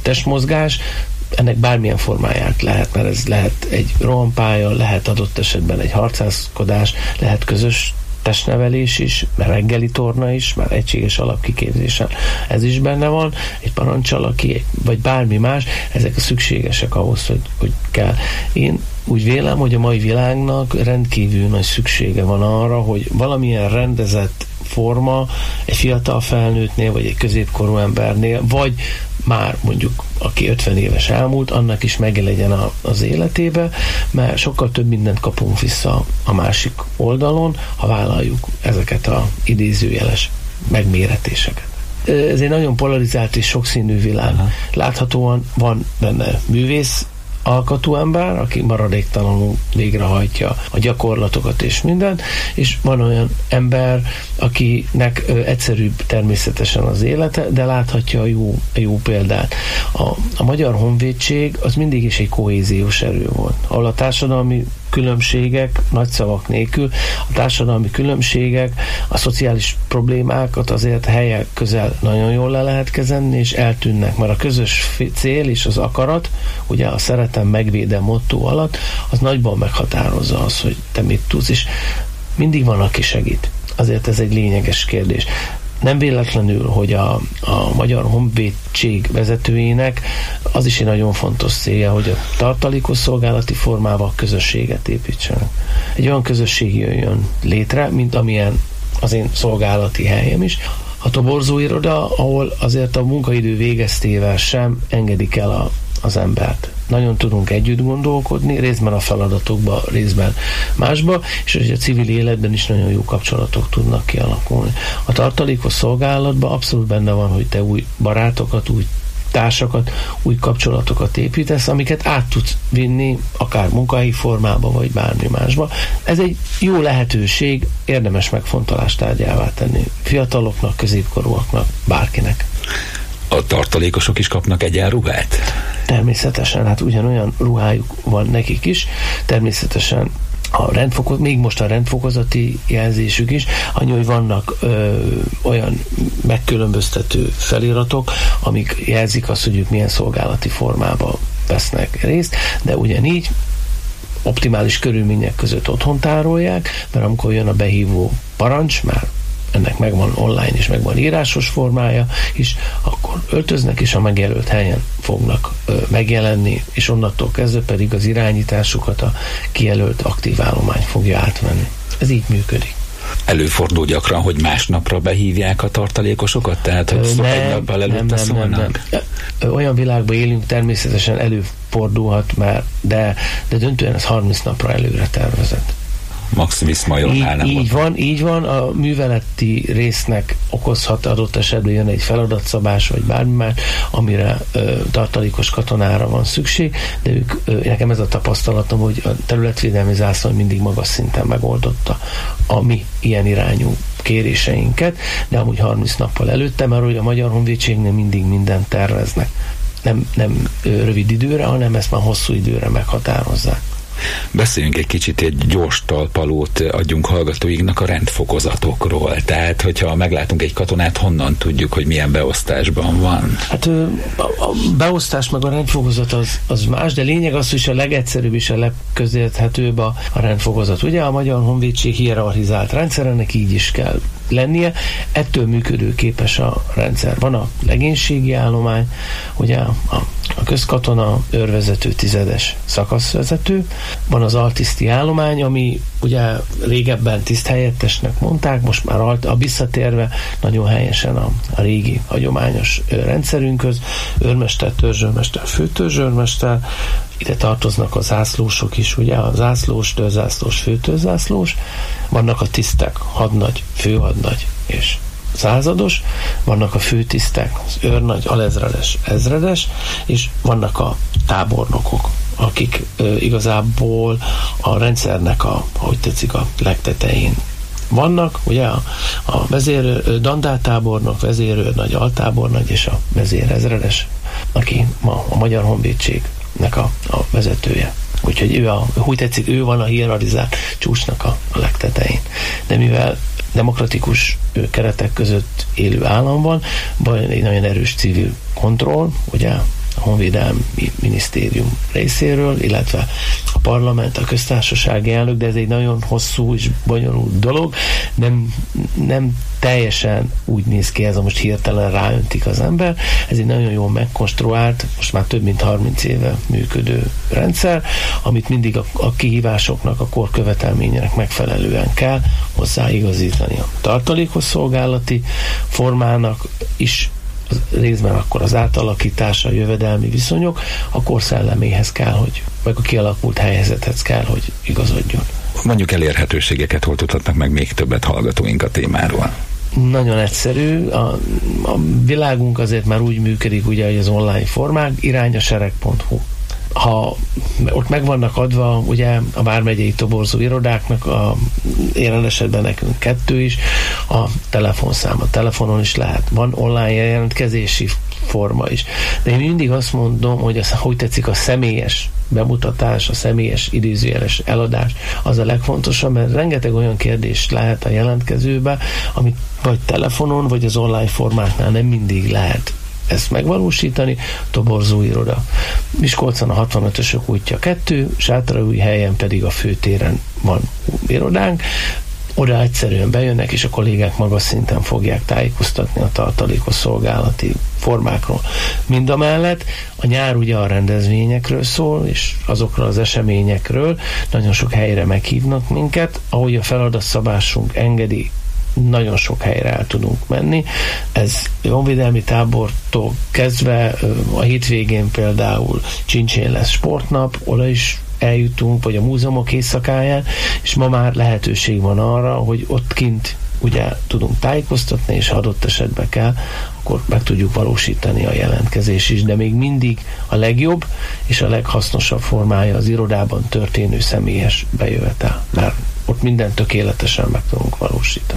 testmozgás, ennek bármilyen formáját lehet, mert ez lehet egy rohampálya, lehet adott esetben egy harcászkodás, lehet közös testnevelés is, mert reggeli torna is, már egységes alapkiképzésen ez is benne van, egy parancsalaki, vagy bármi más, ezek szükségesek ahhoz, hogy, hogy kell. Én úgy vélem, hogy a mai világnak rendkívül nagy szüksége van arra, hogy valamilyen rendezett forma egy fiatal felnőttnél, vagy egy középkorú embernél, vagy már mondjuk aki ötven éves elmúlt, annak is meglegyen a, az életébe, mert sokkal több mindent kapunk vissza a másik oldalon, ha vállaljuk ezeket a idézőjeles megméretéseket. Ez egy nagyon polarizált és sokszínű világ. Aha. Láthatóan van benne művész alkatú ember, aki maradéktalanul végrehajtja a gyakorlatokat és mindent, és van olyan ember, akinek ö, egyszerűbb természetesen az élete, de láthatja a jó, a jó példát. A, a Magyar Honvédség az mindig is egy kohéziós erő volt, ahol a társadalmi különbségek, nagy szavak nélkül, a társadalmi különbségek, a szociális problémákat azért helyek közel nagyon jól le lehet kezelni, és eltűnnek, mert a közös cél és az akarat, ugye a szeretem, megvédem motto alatt, az nagyban meghatározza az, hogy te mit tudsz, és mindig van, aki segít. Azért ez egy lényeges kérdés. Nem véletlenül, hogy a, a Magyar Honvédség vezetőjének az is egy nagyon fontos célja, hogy a tartalékos szolgálati formával közösséget építsenek. Egy olyan közösség jöjjön létre, mint amilyen az én szolgálati helyem is. A toborzó iroda, ahol azért a munkaidő végeztével sem engedik el a, az embert. Nagyon tudunk együtt gondolkodni, részben a feladatokba, részben másba, és a civil életben is nagyon jó kapcsolatok tudnak kialakulni. A tartalékos szolgálatban abszolút benne van, hogy te új barátokat, új társakat, új kapcsolatokat építesz, amiket át tudsz vinni, akár munkahelyi formába, vagy bármi másba. Ez egy jó lehetőség, érdemes megfontolást tárgyává tenni fiataloknak, középkorúaknak, bárkinek. A tartalékosok is kapnak egyenruhát? Természetesen, hát ugyanolyan ruhájuk van nekik is, természetesen a rendfokoz, még most a rendfokozati jelzésük is, annyi, hogy vannak ö, olyan megkülönböztető feliratok, amik jelzik azt, hogy ők milyen szolgálati formában vesznek részt, de ugyanígy optimális körülmények között otthon tárolják, mert amikor jön a behívó parancs, már ennek megvan online és megvan írásos formája is, akkor öltöznek, és a megjelölt helyen fognak ö, megjelenni, és onnantól kezdve pedig az irányításukat a kijelölt aktív állomány fogja átvenni. Ez így működik. Előfordul gyakran, hogy másnapra behívják a tartalékosokat? Tehát, hogy szok egy nappal előtte szólnak? Olyan világban élünk, természetesen előfordulhat már, de, de döntően ez harminc napra előre tervezett. Max Viszmajornál nem így, így van. van, így van, a műveleti résznek okozhat adott esetben jön egy feladatszabás, vagy bármi más, amire ö, tartalékos katonára van szükség, de ők, ö, nekem ez a tapasztalatom, hogy a területvédelmi zászló mindig magas szinten megoldotta a mi ilyen irányú kéréseinket, de amúgy harminc nappal előtte, mert hogy a Magyar Honvédségnél mindig mindent terveznek. Nem, nem ö, rövid időre, hanem ezt már hosszú időre meghatározzák. Beszéljünk egy kicsit, egy gyors talpalót adjunk hallgatóinknak a rendfokozatokról. Tehát, hogyha meglátunk egy katonát, honnan tudjuk, hogy milyen beosztásban van? Hát a beosztás meg a rendfokozat az, az más, de lényeg az, hogy a legegyszerűbb és a legközérthetőbb a, a rendfokozat. Ugye a Magyar Honvédség hierarchizált rendszer, ennek így is kell lennie, ettől működőképes a rendszer. Van a legénységi állomány, ugye a, a közkatona, őrvezető, tizedes szakaszvezető, van az altiszti állomány, ami ugye régebben tiszthelyettesnek mondták, most már a visszatérve nagyon helyesen a, a régi hagyományos rendszerünkhöz, őrmester, törzsőrmester, főtörzsőrmester, ide tartoznak a zászlósok is, ugye a zászlós, törzsászlós, főtörzsászlós, vannak a tisztek, hadnagy, főhadnagy és százados, vannak a főtisztek, az őrnagy, alezredes, ezredes, és vannak a tábornokok, akik ö, igazából a rendszernek a, ahogy tetszik, a legtetején vannak, ugye a, a vezér, dandártábornok, vezérőrnagy, altábornagy és a vezérezredes, aki ma a Magyar Honvédségnek a, a vezetője. Úgyhogy ő, a, úgy tetszik, ő van a hierarchizált csúcsnak a, a legtetején. De mivel demokratikus keretek között élő állam van, van egy nagyon erős civil kontroll, ugye a Honvédelmi Minisztérium részéről, illetve a parlament, a köztársasági elnök, de ez egy nagyon hosszú és bonyolult dolog. Nem, nem teljesen úgy néz ki ez, a most hirtelen ráöntik az ember. Ez egy nagyon jól megkonstruált, most már több mint harminc éve működő rendszer, amit mindig a, a kihívásoknak, a korkövetelménynek megfelelően kell hozzáigazítani. A tartalékos szolgálati formának is részben akkor az átalakítása, a jövedelmi viszonyok a kor szelleméhez kell, hogy, vagy a kialakult helyzethez kell, hogy igazodjon. Mondjuk elérhetőségeket, hol tudhatnak meg még többet hallgatóink a témáról? Nagyon egyszerű. A, a világunk azért már úgy működik, ugye, hogy az online formák, irányasereg pont hu. Ha ott meg vannak adva ugye a vármegyei toborzó irodáknak, a jelen esetben nekünk kettő is, a telefonszám, a telefonon is lehet, van online jelentkezési forma is. De én mindig azt mondom, hogy az, hogy tetszik, a személyes bemutatás, a személyes idézőjeles eladás az a legfontosabb, mert rengeteg olyan kérdés lehet a jelentkezőbe, amit vagy telefonon, vagy az online formáknál nem mindig lehet ezt megvalósítani. Toborzó iroda. Miskolcon a hatvanötösök útja kettő, Sátraújhelyen pedig a főtéren van irodánk. Oda egyszerűen bejönnek, és a kollégák magas szinten fogják tájékoztatni a tartalékos szolgálati formákról. Mindamellett a nyár ugye a rendezvényekről szól, és azokról az eseményekről nagyon sok helyre meghívnak minket, ahogy a feladatszabásunk engedi, nagyon sok helyre el tudunk menni. Ez honvédelmi tábortól kezdve a hétvégén például Csincsén lesz sportnap, oda is eljutunk, vagy a múzeumok éjszakáján, és ma már lehetőség van arra, hogy ott kint ugye tudunk tájékoztatni, és ha adott esetben kell, akkor meg tudjuk valósítani a jelentkezés is, de még mindig a legjobb és a leghasznosabb formája az irodában történő személyes bejövetel, mert ott mindent tökéletesen meg tudunk valósítani.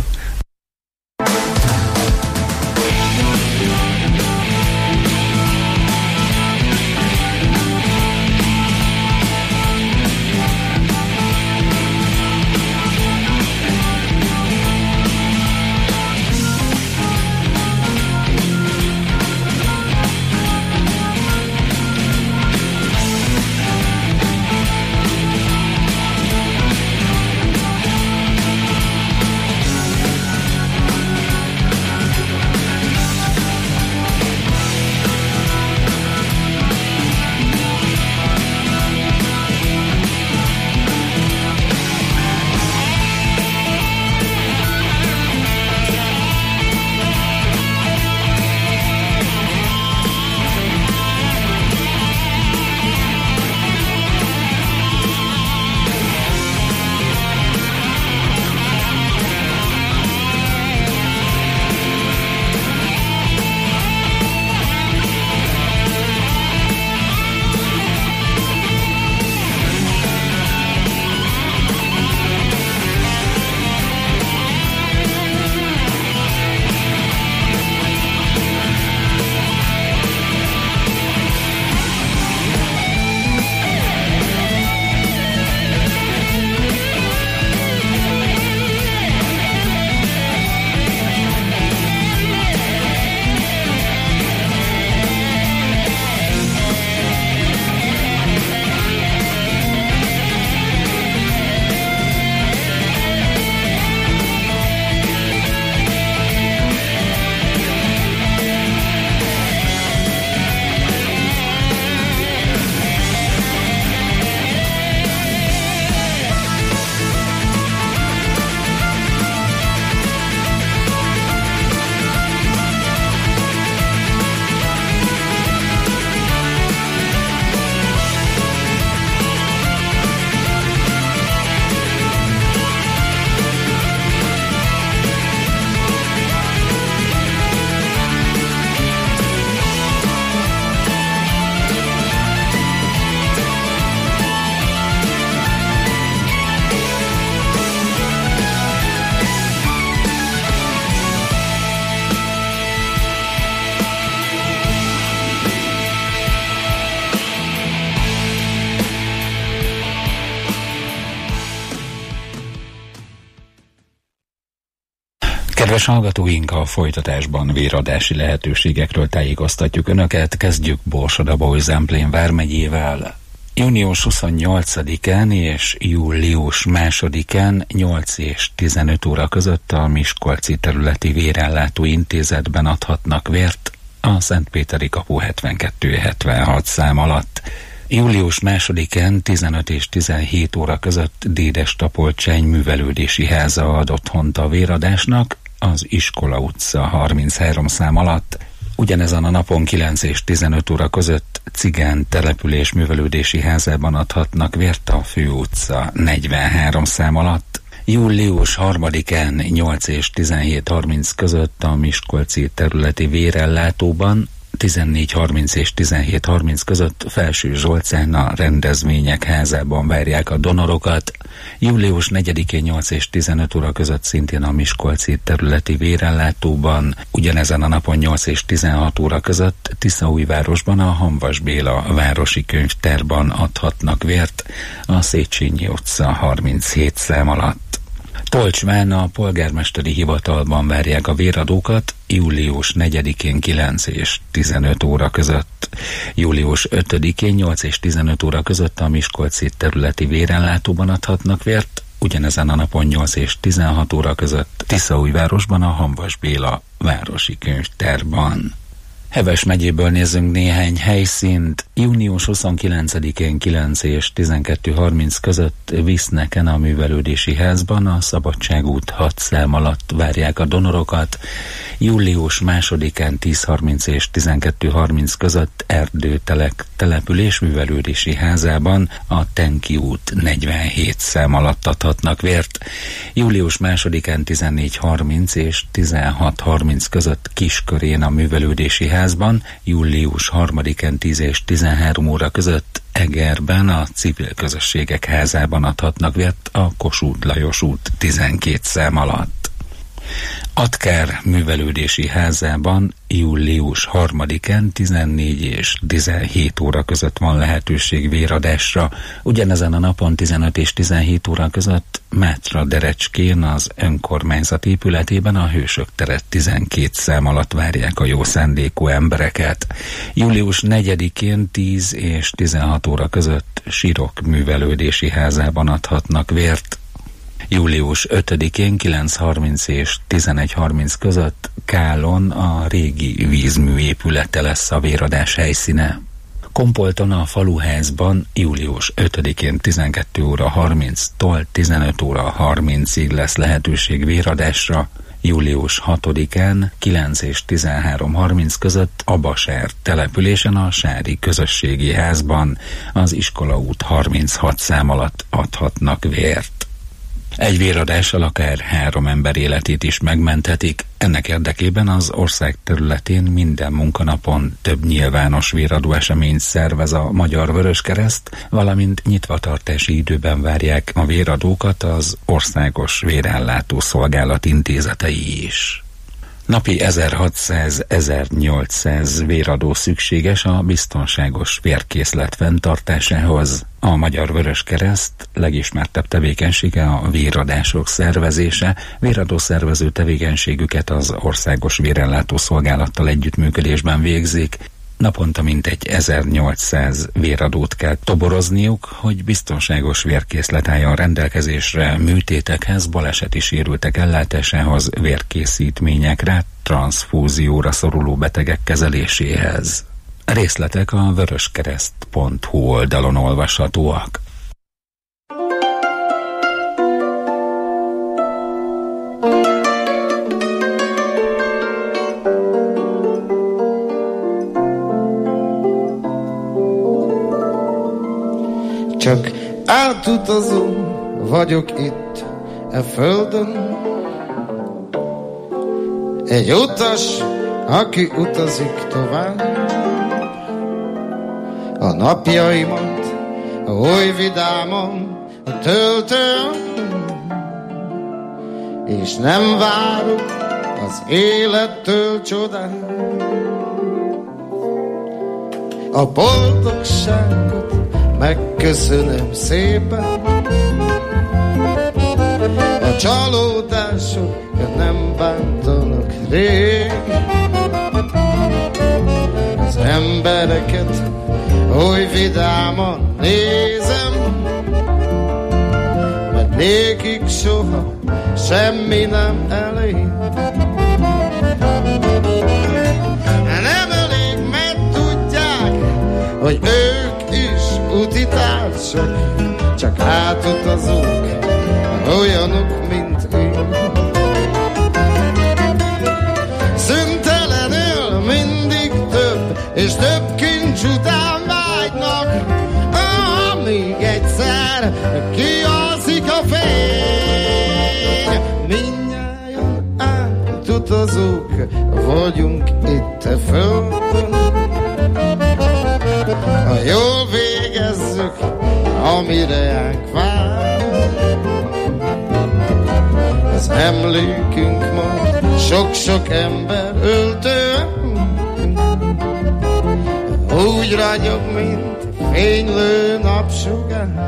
Kedves hallgatóink, a folytatásban véradási lehetőségekről tájékoztatjuk Önöket. Kezdjük Borsod-Abaúj-Zemplén vármegyével. Június huszonnyolcadikán és július másodikán nyolc és tizenöt óra között a Miskolci Területi Vérellátó Intézetben adhatnak vért a Szentpéteri kapu hetvenkettő hetvenhat szám alatt. Július másodikán tizenöt és tizenhét óra között Dédes-Tapolcsány művelődési háza ad otthont a véradásnak az Iskola utca harminchárom szám alatt. Ugyanezen a napon kilenc és tizenöt óra között Cigán település művelődési házában adhatnak vért a Fő utca negyvenhárom szám alatt. Július harmadikán nyolc és tizenhét harminc között a Miskolci Területi Vérellátóban, tizennégy harminc és tizenhét harminc között Felső Zsolcán a Rendezvények házában várják a donorokat. Július negyedikén nyolc és tizenöt óra között szintén a Miskolci Területi Vérellátóban, ugyanezen a napon nyolc és tizenhat óra között Tiszaújvárosban a Hamvas Béla Városi Könyvtárban adhatnak vért a Széchenyi utca harminchét szám alatt. Tolcsván a polgármesteri hivatalban várják a véradókat július negyedikén kilenc és tizenöt óra között. Július ötödikén nyolc és tizenöt óra között a Miskolci Területi Vérellátóban adhatnak vért, ugyanezen a napon nyolc és tizenhat óra között Tiszaújvárosban a Hamvas Béla Városi Könyvtárban. Heves megyéből nézzünk néhány helyszínt. Június huszonkilencedikén kilenc és tizenkettő harminc között Viszneken a művelődési házban a Szabadság út hat szám alatt várják a donorokat. Július másodikán tíz harminc és tizenkettő harminc között Erdőtelek település művelődési házában a Tenki út negyvenhét szám alatt adhatnak vért. Július másodikán tizennégy harminc és tizenhat harminc között Kiskörén a művelődési házban, július harmadikán tíz és tizenhárom óra között Egerben a Civil Közösségek házában adhatnak vért a Kossuth Lajos út tizenkét szám alatt. Atkár művelődési házában július harmadikán tizennégy és tizenhét óra között van lehetőség véradásra. Ugyanezen a napon tizenöt és tizenhét óra között Mátra Derecskén az önkormányzat épületében a Hősök tere tizenkét szám alatt várják a jó szándékú embereket. Július negyedikén tíz és tizenhat óra között Sirok művelődési házában adhatnak vért. Július ötödikén kilenc harminc és tizenegy harminc között Kálon a régi vízmű épülete lesz a véradás helyszíne. Kompolton a Faluházban július ötödikén tizenkettő óra harminctól tizenöt óra harmincig lesz lehetőség véradásra. Július hatodikán kilenc és tizenhárom harminc között a Basár településen a Sári Közösségi Házban az Iskola út harminchat szám alatt adhatnak vért. Egy véradással akár három ember életét is megmenthetik. Ennek érdekében az ország területén minden munkanapon több nyilvános véradó eseményt szervez a Magyar Vöröskereszt, valamint nyitvatartási időben várják a véradókat az Országos Vérellátó Szolgálat intézetei is. Napi ezerhatszáz-ezernyolcszáz véradó szükséges a biztonságos vérkészlet fenntartásához. A Magyar Vöröskereszt legismertebb tevékenysége a véradások szervezése. Véradó szervező tevékenységüket az Országos Vérellátó Szolgálattal együttműködésben végzik. Naponta mintegy ezernyolcszáz véradót kell toborozniuk, hogy biztonságos vérkészlet álljon rendelkezésre műtétekhez, baleseti sérültek ellátásához, vérkészítményekre, transzfúzióra szoruló betegek kezeléséhez. Részletek a vöröskereszt pont hu oldalon olvashatóak. Csak átutazó vagyok itt e földön, egy utas, aki utazik tovább. A napjaimat oly vidáman töltöm, és nem várok az élettől csodát. A boldogságot megköszönöm szépen, a csalódások nem bántam rég. Az embereket oly vidáman nézem, mert nékik soha semmi nem elég. Nem elég, mert tudják, hogy ők is utitársak, csak átutazók, olyanok, mint én. Szüntelenül mindig több és több kincs után vágynak, ah, még egyszer kialszik a fény. Mindnyájan átutazók vagyunk itt a földön, ha jól végezzük, amire ránk vár. Az emlékünk majd sok-sok ember öltő, úgy ragyog, mint fénylő napsugár.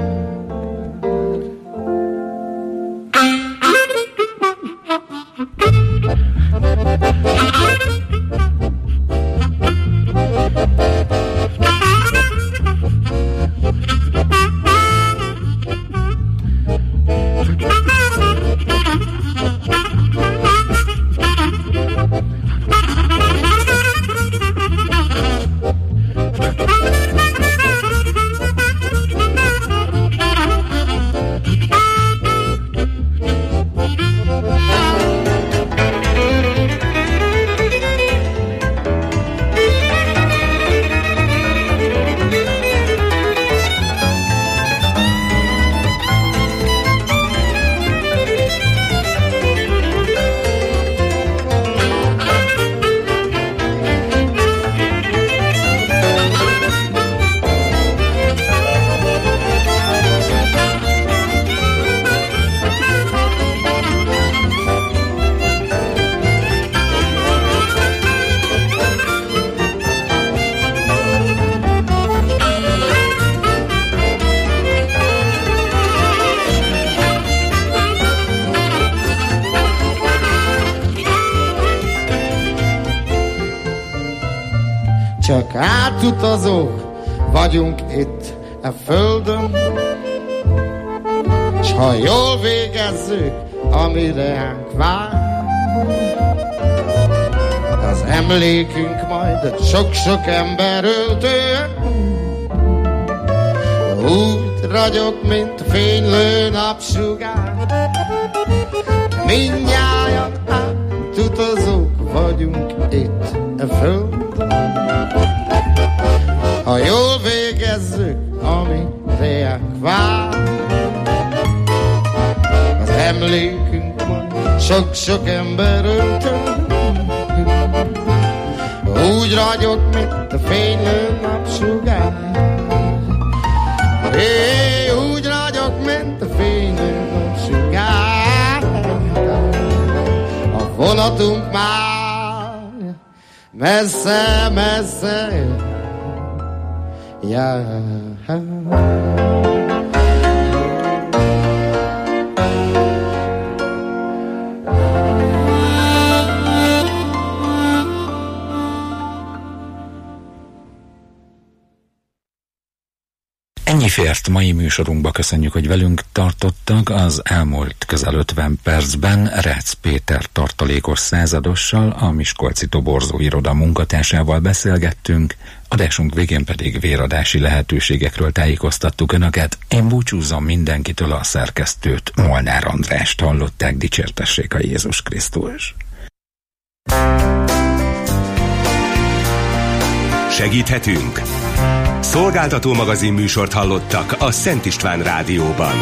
Csak átutazók vagyunk itt a földön, s ha jól végezzük, amire ránk vár, az emlékünk majd sok-sok ember öltő, úgy ragyog, mint fénylő napsugár. Mindnyájan átutazók vagyunk itt a földön, ha jól végezzük, amire ránk vár. Az emlékünk majd sok-sok ember öltön, úgy ragyog, mint a fénylő napsugár. Hé, úgy ragyog, mint a fénylő napsugár. A vonatunk már messze, messze jár. Ennyi fért mai műsorunkba, köszönjük, hogy velünk tartottak. Az elmúlt közel ötven percben Rácz Péter tartalékos századossal, a Miskolci Toborzó Iroda munkatársával beszélgettünk, adásunk végén pedig véradási lehetőségekről tájékoztattuk Önöket. Én búcsúzom mindenkitől, a szerkesztőt, Molnár Andrást hallották, dicsértessék a Jézus Krisztus. Segíthetünk? Szolgáltató magazin műsort hallottak a Szent István Rádióban.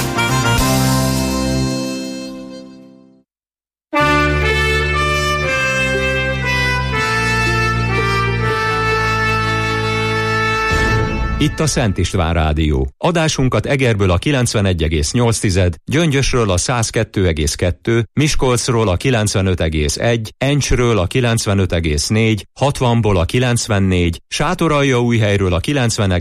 Itt a Szent István Rádió. Adásunkat Egerből a kilencvenegy egész nyolc, Gyöngyösről a száz kettő egész kettő, Miskolcról a kilencvenöt egész egy, Encsről a kilencvenöt egész négy, hatvanból a kilencvennégy, Sátoraljaújhelyről a kilencven